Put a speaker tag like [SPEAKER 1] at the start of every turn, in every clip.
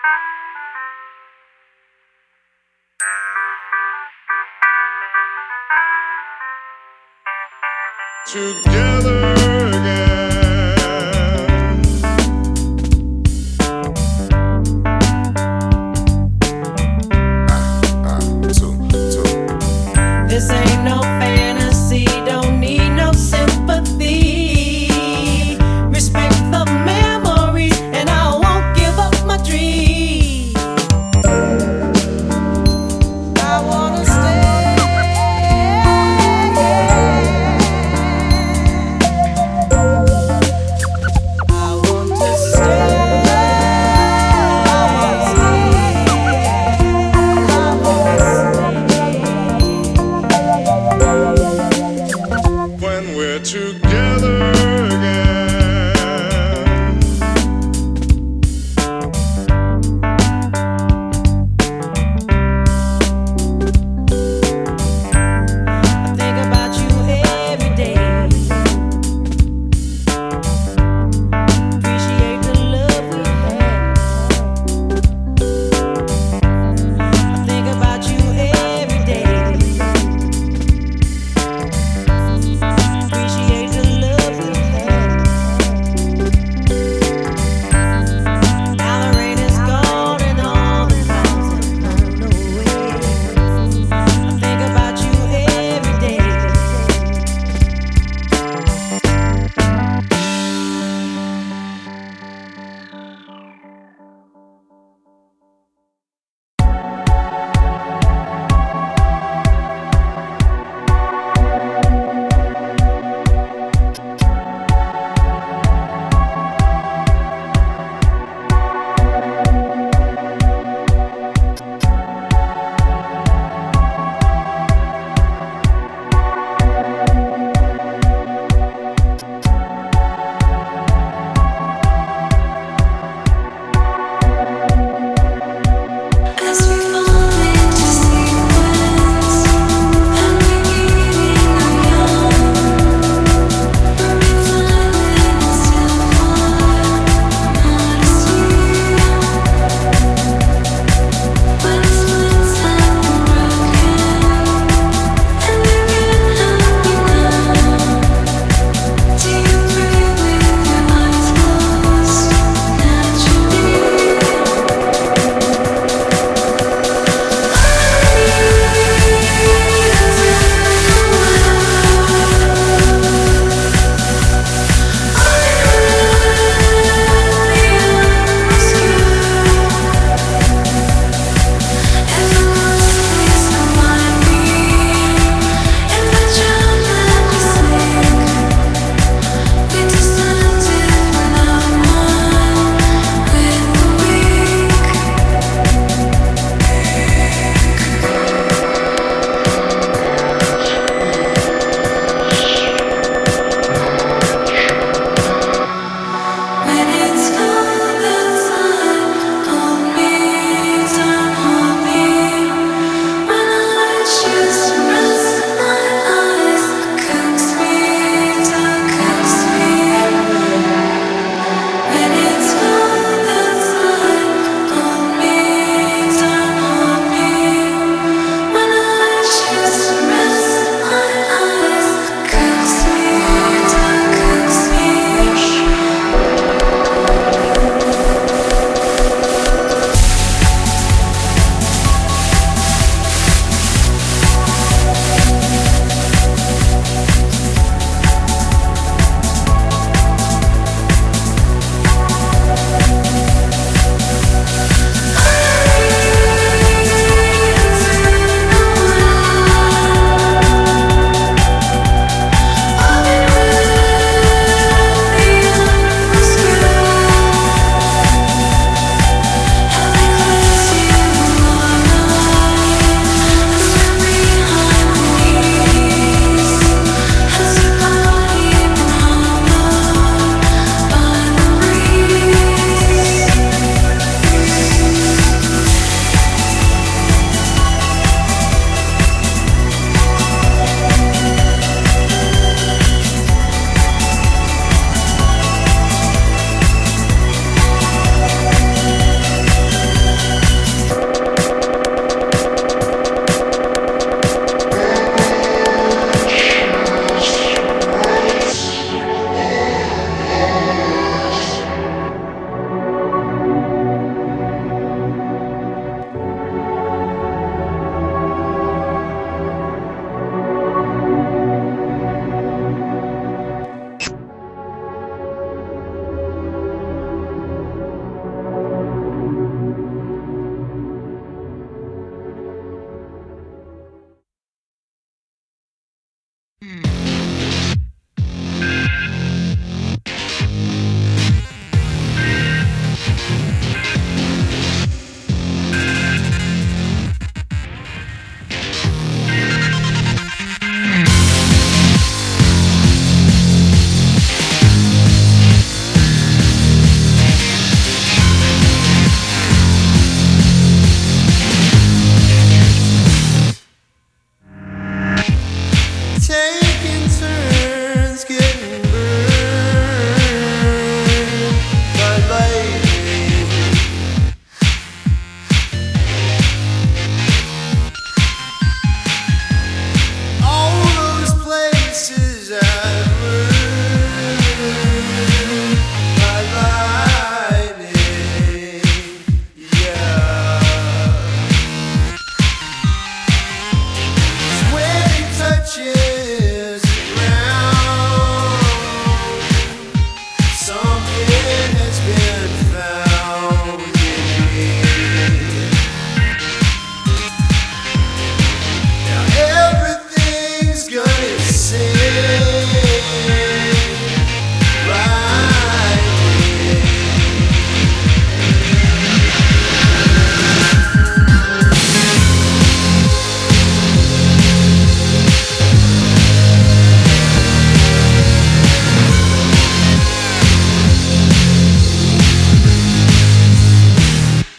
[SPEAKER 1] Together again.
[SPEAKER 2] This ain't no fantasy, don't need no sympathy. Respect the memories, and I won't give up my dream. I wanna stay.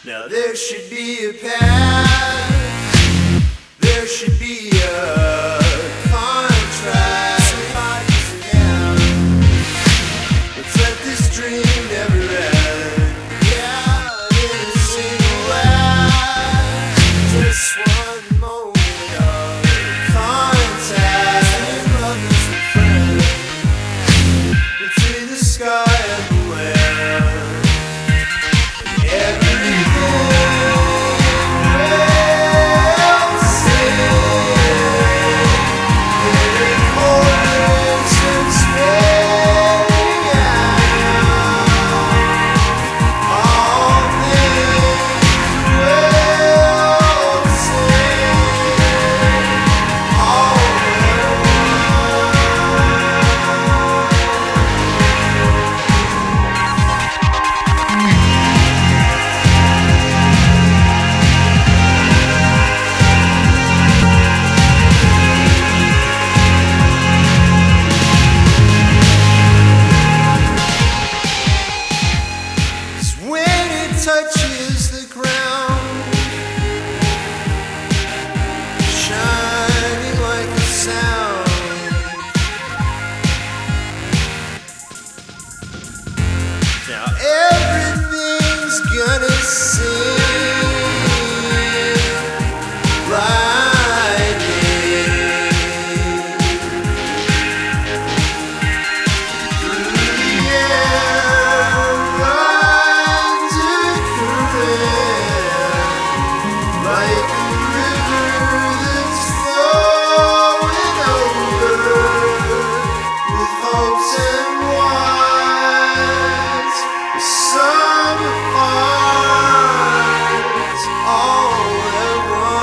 [SPEAKER 1] Now there should be a path, there should be a contract. Somebody's account. Let's let this dream never end. Yeah, in a single act, just one moment of contact. Brothers and friends, between the sky and the land. Touches the ground, shining like a sound. Now everything's gonna sing lightning through the air, runs like a river that's flowing over with hopes and wants. The summer hearts all at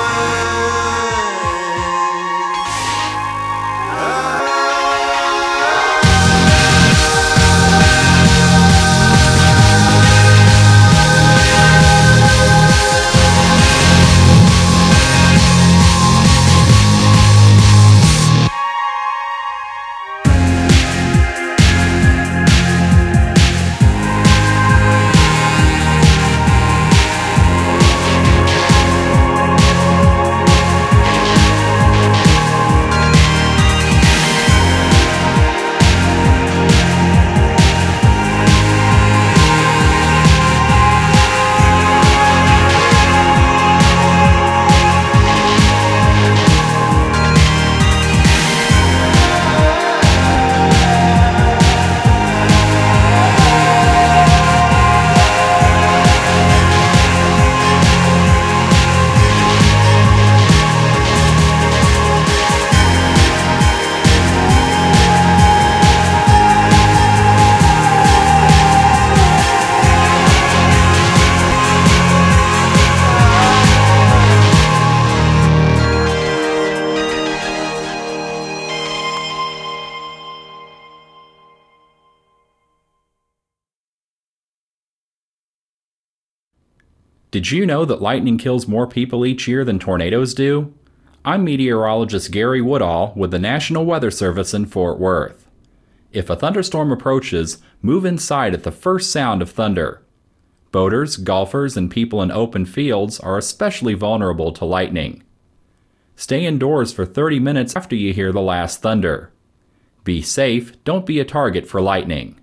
[SPEAKER 3] Did you know that lightning kills more people each year than tornadoes do? I'm meteorologist Gary Woodall with the National Weather Service in Fort Worth. If a thunderstorm approaches, move inside at the first sound of thunder. Boaters, golfers, and people in open fields are especially vulnerable to lightning. Stay indoors for 30 minutes after you hear the last thunder. Be safe, don't be a target for lightning.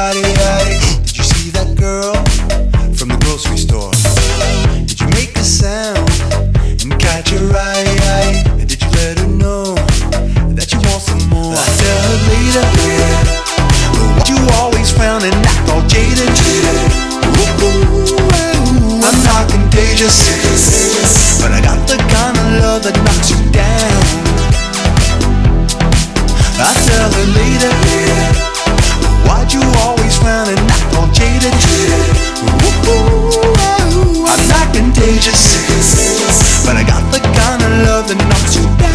[SPEAKER 1] body. Did you see that girl from the grocery store? Did you make a sound and catch her eye? Did you let her know that you want some more? I tell her later, but you always frown and act all jaded. I'm not contagious, but I got the kind of love that knocks you down. I tell her later, why'd you always frown and act all jaded? I'm not contagious, but I got the kind of love that knocks you down.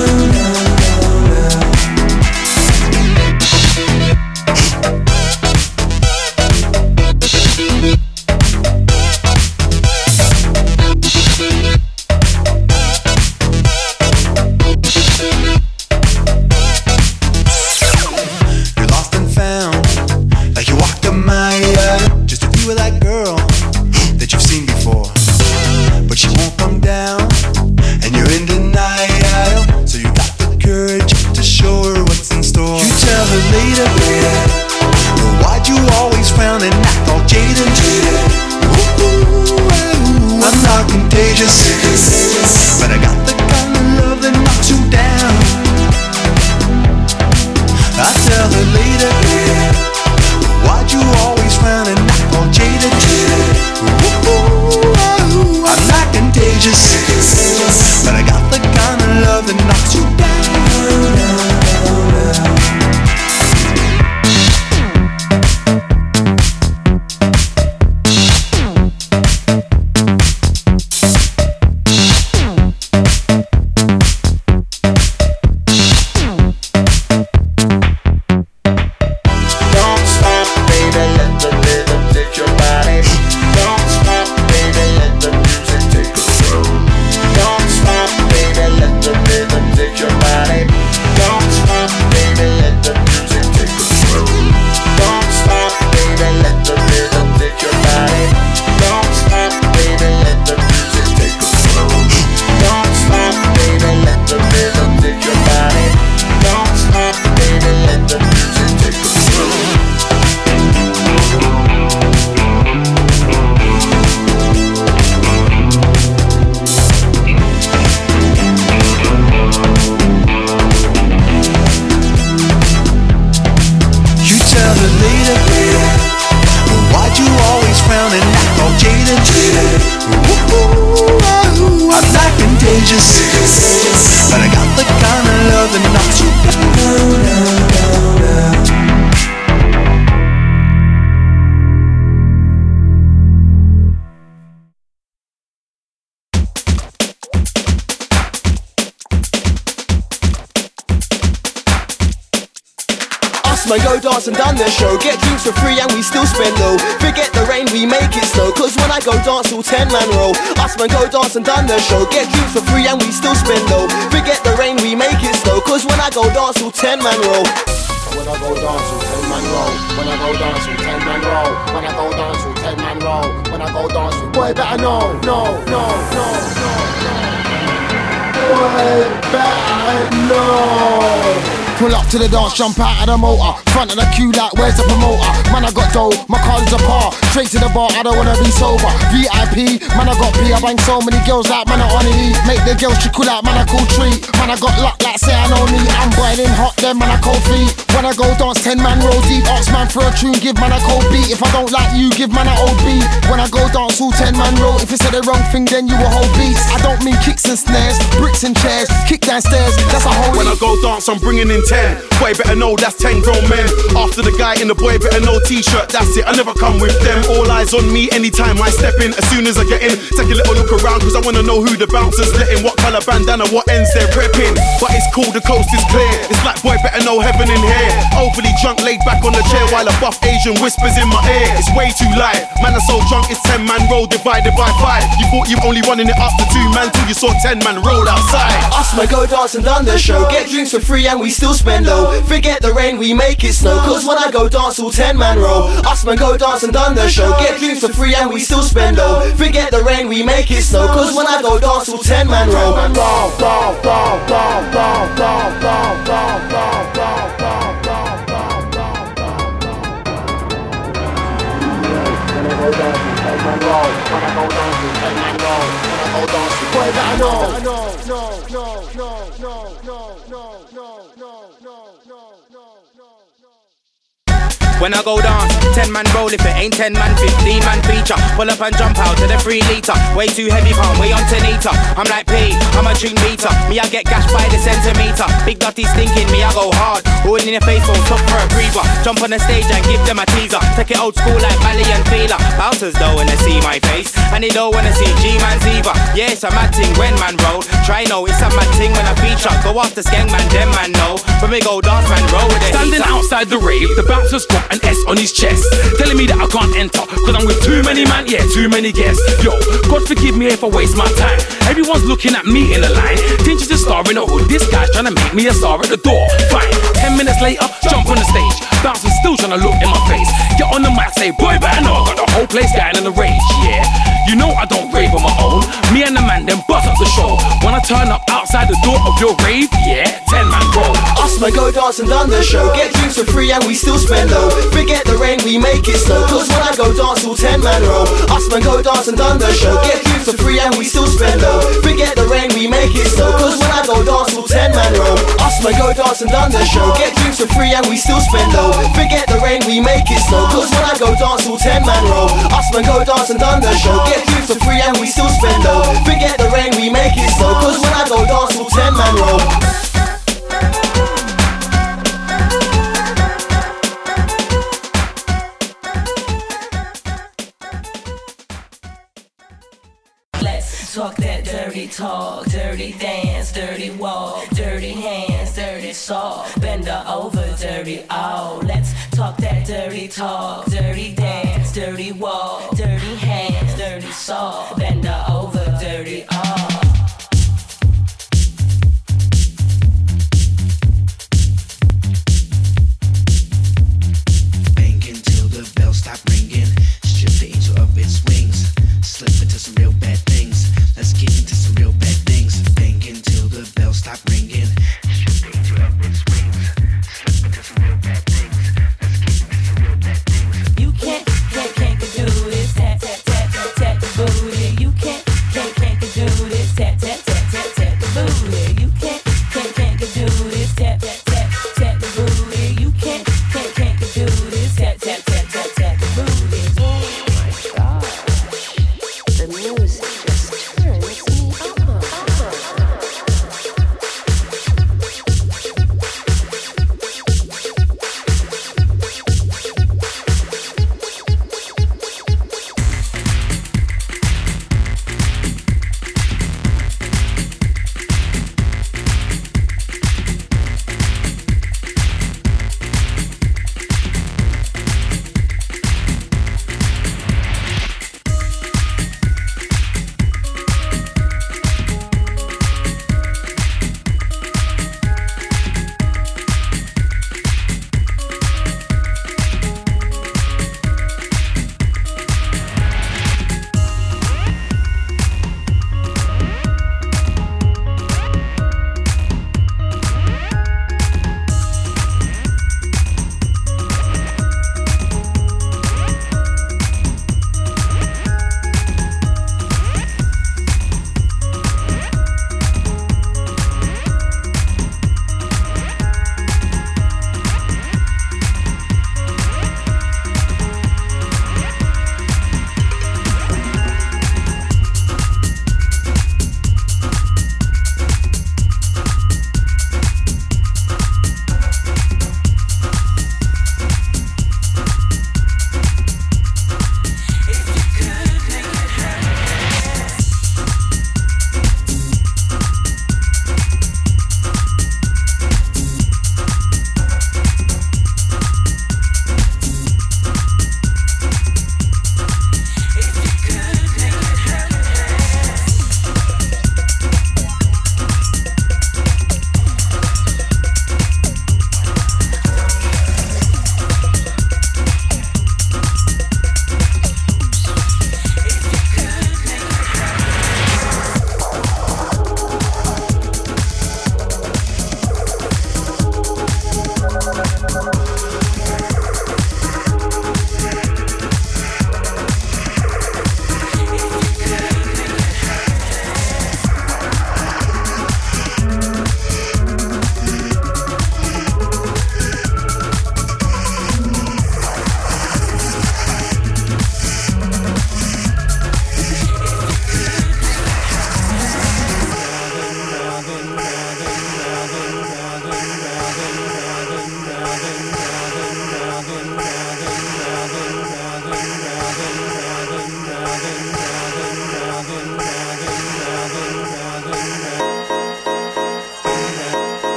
[SPEAKER 1] But I got the kind of love that knocks you down. I tell her later, why'd you always frown and act all jaded? I'm not contagious, but I got the kind of love that knocks you down. But I got the kind of love that knocks you
[SPEAKER 4] Man, go dance and done the show. Get drinks for free and we still spend low. Forget the rain, we make it snow. Cause when I go dance, all 10 man roll. Us man, go dance and done the show. Get drinks for free and we still spend low. Forget the rain, we make it snow. Cause when I go dance, all 10 man roll.
[SPEAKER 5] When I go dance, all 10 man roll. When I go dance, all 10 man roll. When I go dance, all 10 man roll. When I go dance, boy better know, no. Boy better know.
[SPEAKER 6] Pull up to the dance, jump out of the motor. Front of the queue like, where's the promoter? Man, I got dough, my car's apart. Straight to the bar, I don't wanna be sober. VIP, man, I got P. I bang so many girls like, man, I on E. Make the girls trickle out, man, I call treat. Man, I got luck like, say I know me. I'm boiling hot, then man, I cold feet. When I go dance, 10 man roll deep. Ask man for a tune, give man a cold beat. If I don't like you, give man a old beat. When I go dance, all 10 man roll. If you say the wrong thing, then you a whole beast. I don't mean kicks and snares, bricks and chairs, kick downstairs, that's a whole
[SPEAKER 7] When I go dance, I'm bringing in 10. Boy better know that's 10 grown men. After the guy in the boy better know t-shirt, that's it, I never come with them. All eyes on me anytime I step in. As soon as I get in, take a little look around, cause I wanna know who the bouncers letting. What colour bandana, what ends they're repping. But it's cool, the coast is clear. It's like boy better know heaven in here. Overly drunk, laid back on the chair while a buff Asian whispers in my ear. It's way too light, man I'm so drunk it's 10 man roll divided by 5. You thought you only running it up to 2 man till you saw 10 man roll outside.
[SPEAKER 4] Us man go dance and done the show. Get drinks for free and we still spend low. Forget the rain, we make it snow. Cause when I go dance, all 10 man roll. Us man go dance and done the show. Get drinks for free and we still spend low. Forget the rain, we make it snow. Cause when I go dance, all 10 man roll.
[SPEAKER 5] go dancing, 10 man roll. When I go dancing, 10 man roll. When I go dancing, boy better
[SPEAKER 8] When I go dance, 10 man roll. If it ain't 10 man, 15 man feature. Pull up and jump out to the 3 litre. Way too heavy, can't weigh on Tanita. I'm like P, I'm a tune beater. Me, I get gashed by the centimetre. Big Dotty stinking, me, I go hard. All in your face, won't stop for a breather. Jump on the stage and give them a teaser. Take it old school like Bally and Feeler. Bouncers don't wanna see my face, and they don't wanna see G-Man's either. Yeah, it's a mad thing when man roll. Try no, it's a mad thing when I feature. Go after Skeng man, them man know. When we go dance, man roll with it.
[SPEAKER 9] Standing outside the rave, the bouncers got an S on his chest, telling me that I can't enter, cause I'm with too many man, yeah, too many guests. Yo, God forgive me if I waste my time. Everyone's looking at me in the line. Think she's a star in the hood, this guy's trying to make me a star at the door. Fine, 10 minutes later, jump on the stage. Bouncing still trying to look in my face. Get on the mic, say, boy better know. Got the whole place going in the rage, yeah. You know I don't rave on my own. Me and the man then bust up the show. When I turn up outside the door of your rave, yeah, 10 man roll.
[SPEAKER 4] Us man go dance and done the show. Get drinks for free and we still spend low. Forget the rain, we make it snow. Cause when I go dance, all 10 man roll. Us man go dance and done the show. Get drinks for free and we still spend low. Forget the rain, we make it snow. Cause when I go dance, all 10 man roll. Us man go dance and done the show. Get drinks for free and we still spend low. Forget the rain, we make it snow. Cause when I go dance, all 10 man roll. Us man go dance and done the show. Get drinks for free and we still spend low. Forget the rain, we make it snow. Cause when I go dance, all 10 man roll.
[SPEAKER 2] Talk that dirty talk, dirty dance, dirty walk, dirty hands, dirty soul. Bend her over, dirty oh. Let's talk that dirty talk, dirty dance, dirty walk, dirty hands, dirty soul. Bend her over, dirty oh.
[SPEAKER 10] Banging till the bells stop ringing. Strip the angel of its wings. Slip into some real bad things. Let's get into some real bad things. Banging till the bells stop ringing. Strip the angel of its wings. Slip into some real bad things. Let's get into some real bad things.
[SPEAKER 2] You can't do this, tap, tap, tap, tap, tap the booty. You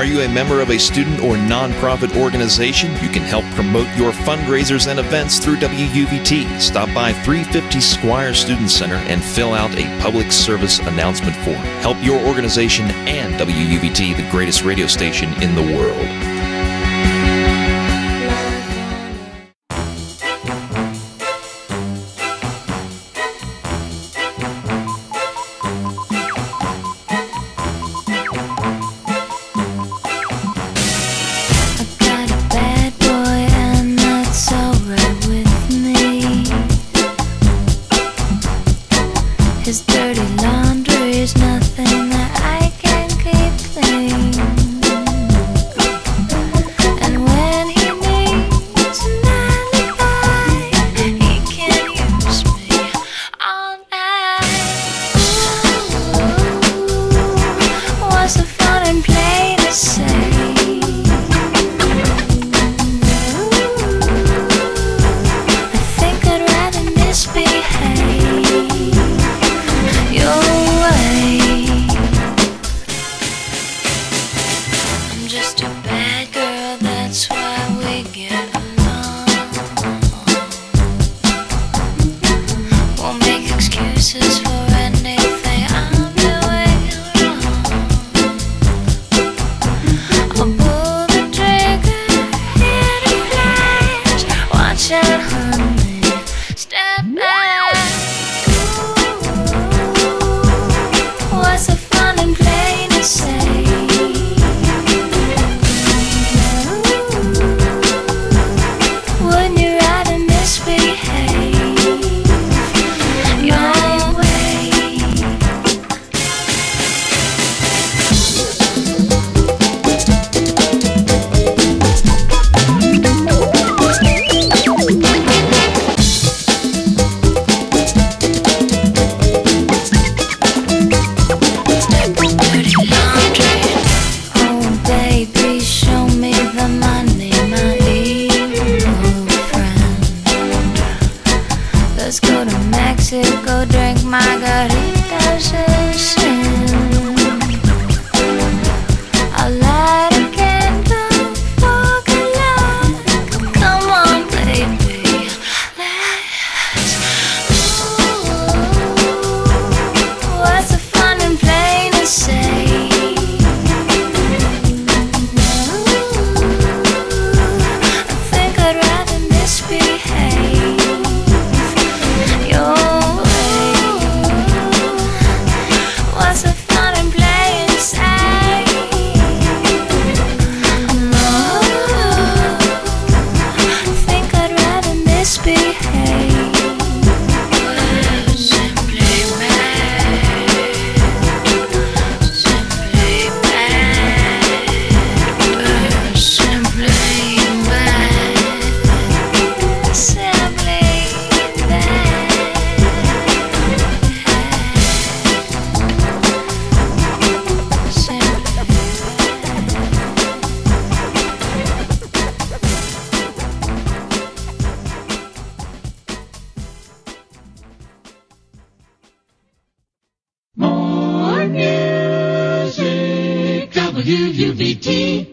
[SPEAKER 11] Are you a member of a student or nonprofit organization? You can help promote your fundraisers and events through WUVT. Stop by 350 Squire Student Center and fill out a public service announcement form. Help your organization and WUVT, the greatest radio station in the world.
[SPEAKER 12] WUVT.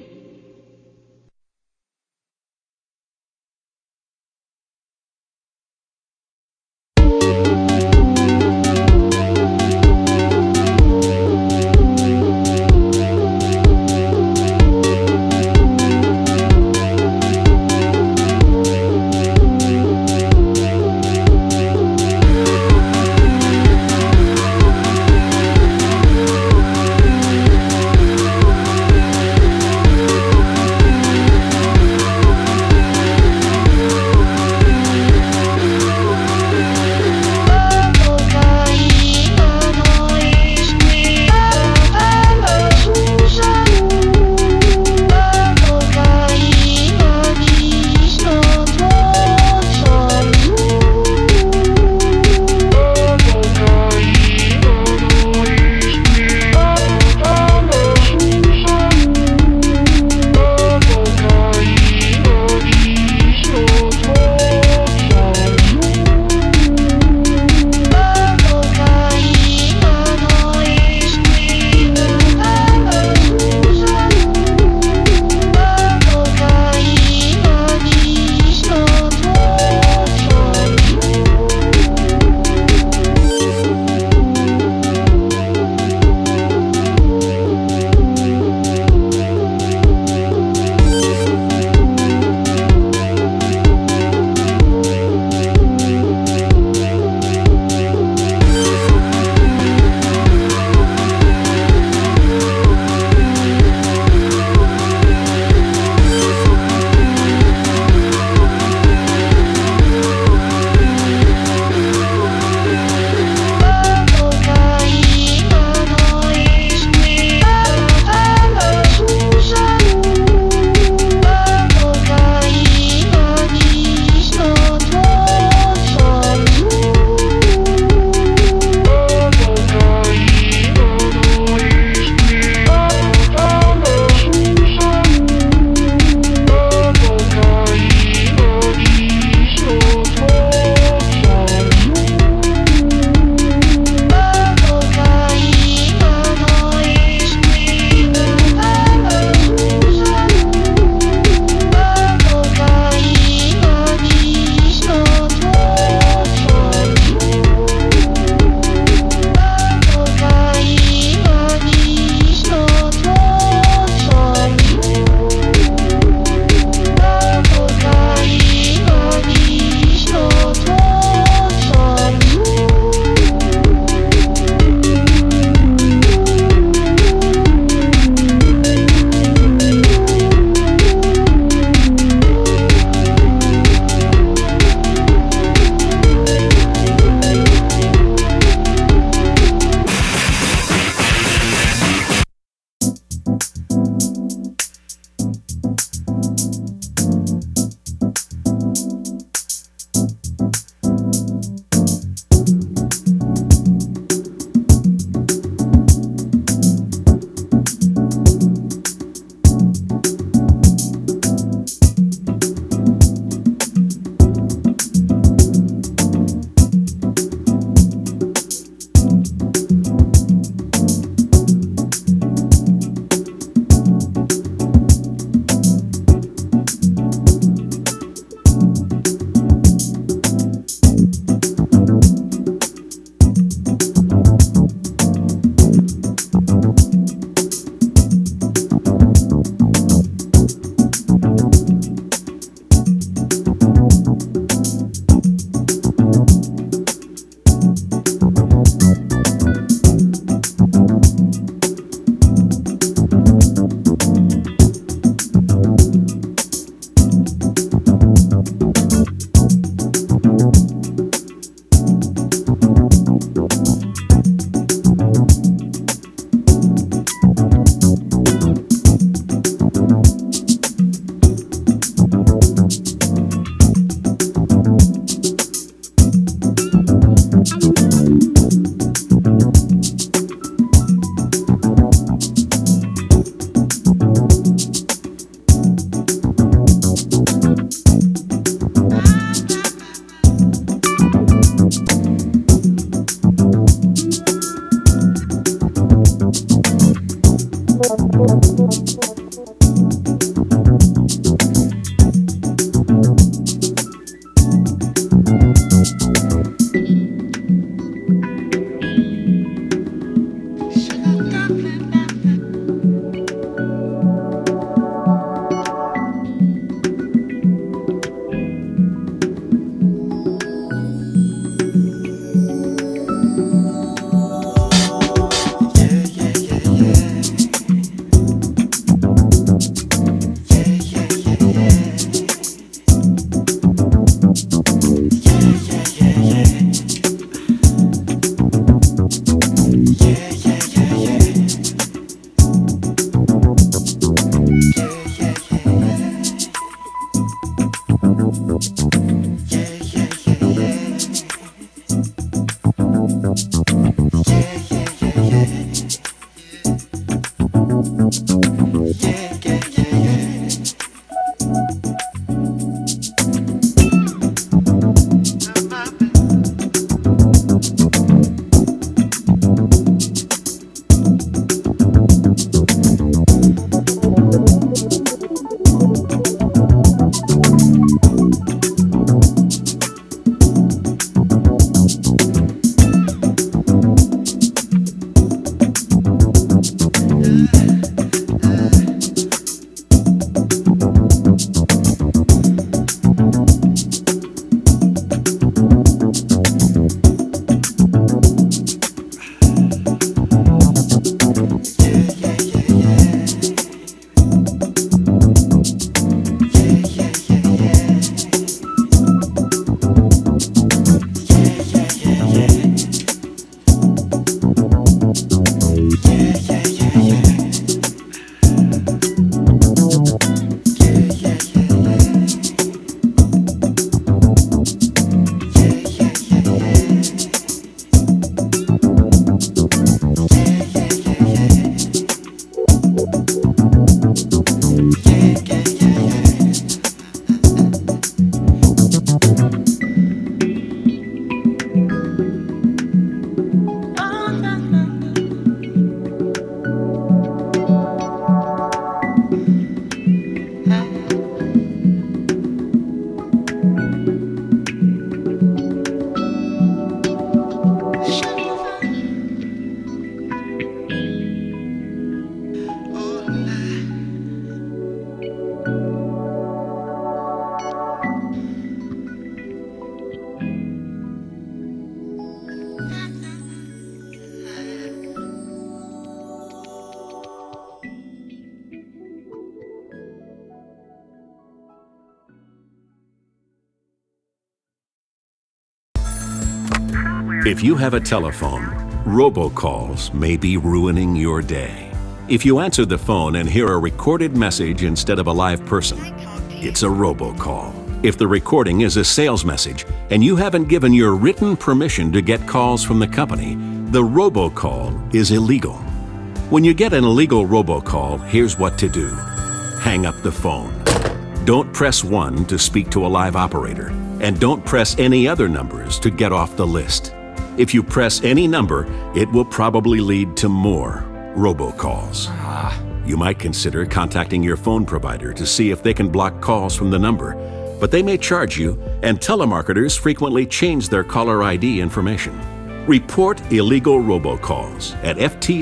[SPEAKER 12] If you have a telephone, robocalls may be ruining your day. If you answer the phone and hear a recorded message instead of a live person, it's a robocall. If the recording is a sales message and you haven't given your written permission to get calls from the company, the robocall is illegal. When you get an illegal robocall, here's what to do. Hang up the phone. Don't press 1 to speak to a live operator, and don't press any other numbers to get off the list. If you press any number, it will probably lead to more robocalls. You might consider contacting your phone provider to see if they can block calls from the number, but they may charge you, and telemarketers frequently change their caller ID information. Report illegal robocalls at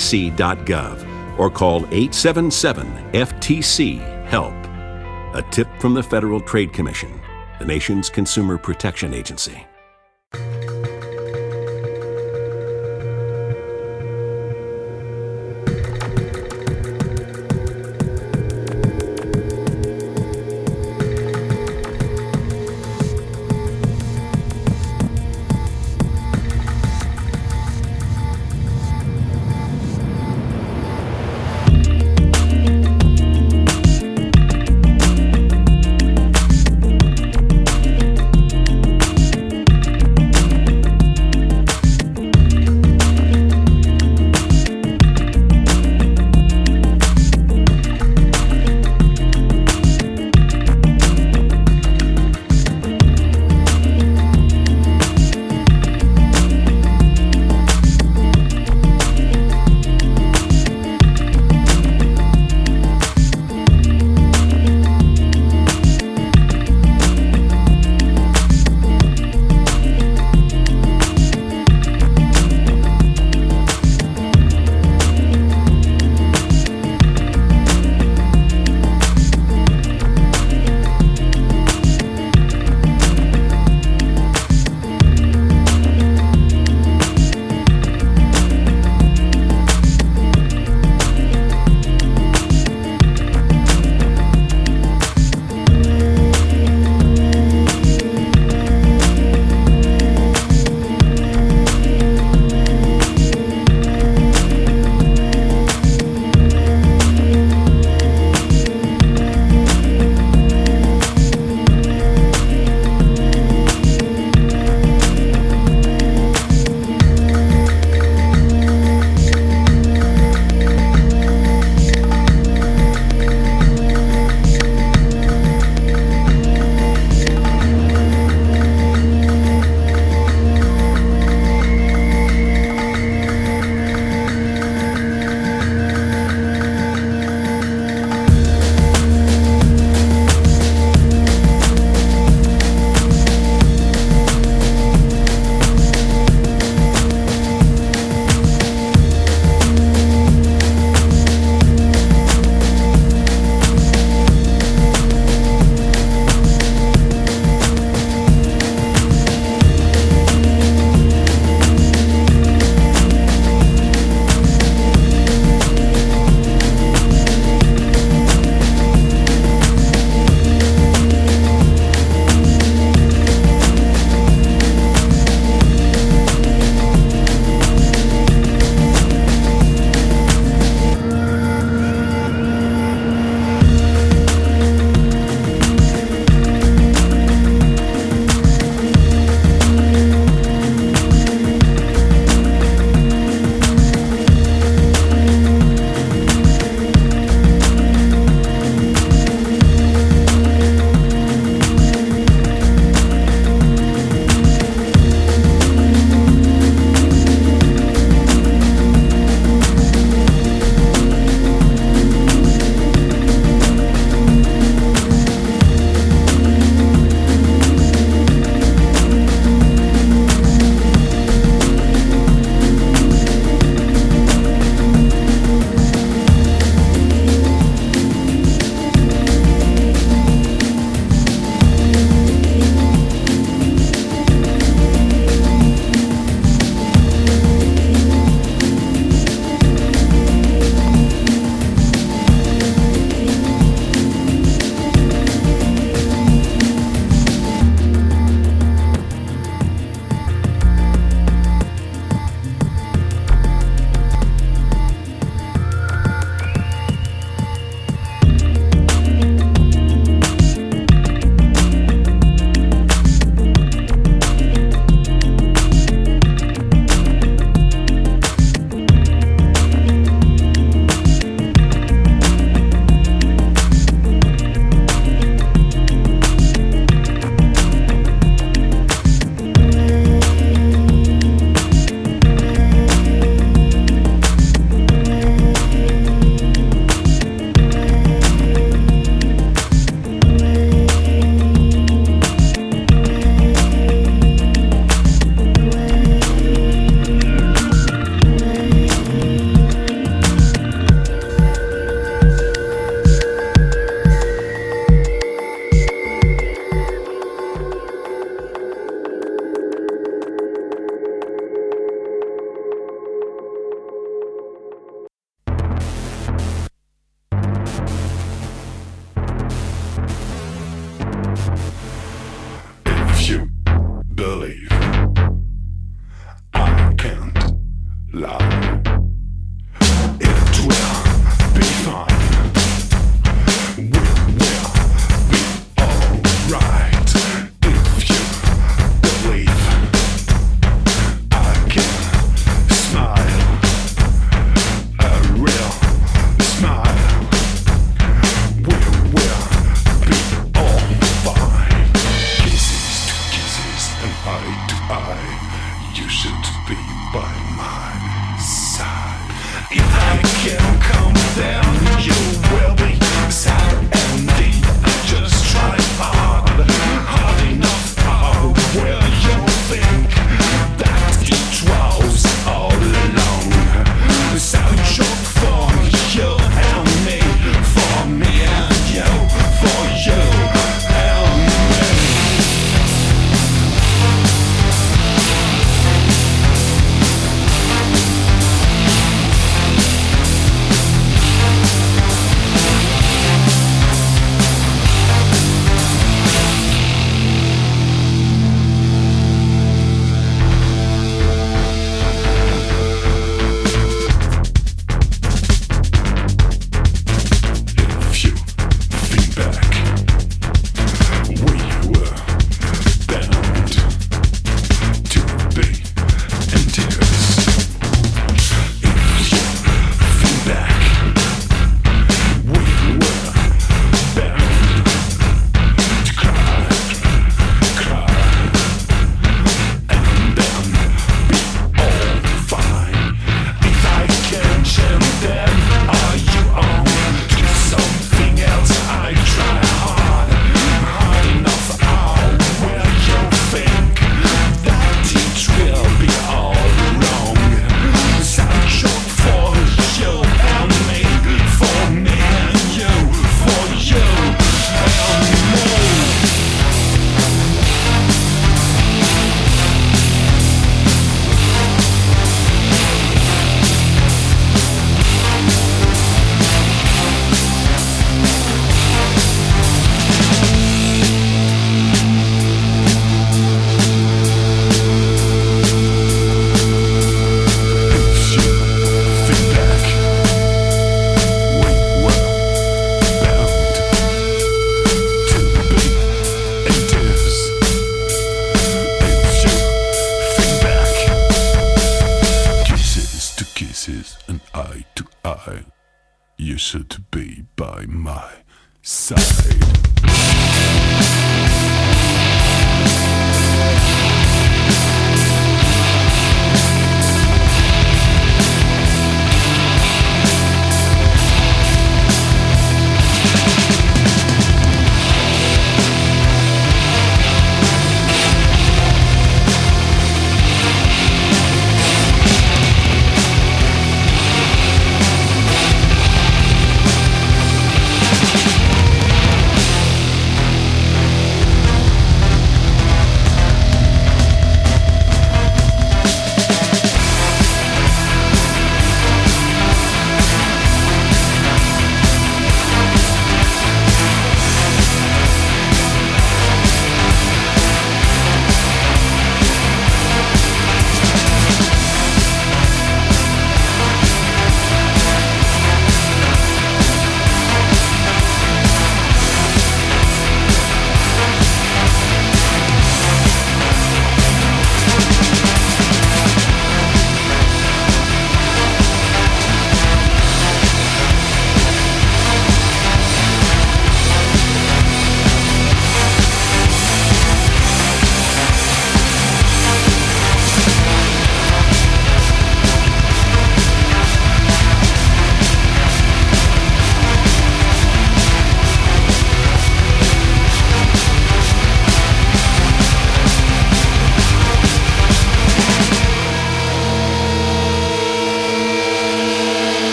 [SPEAKER 12] ftc.gov or call 877-FTC-HELP. A tip from the Federal Trade Commission, the nation's consumer protection agency.
[SPEAKER 13] pleasure to be by my side.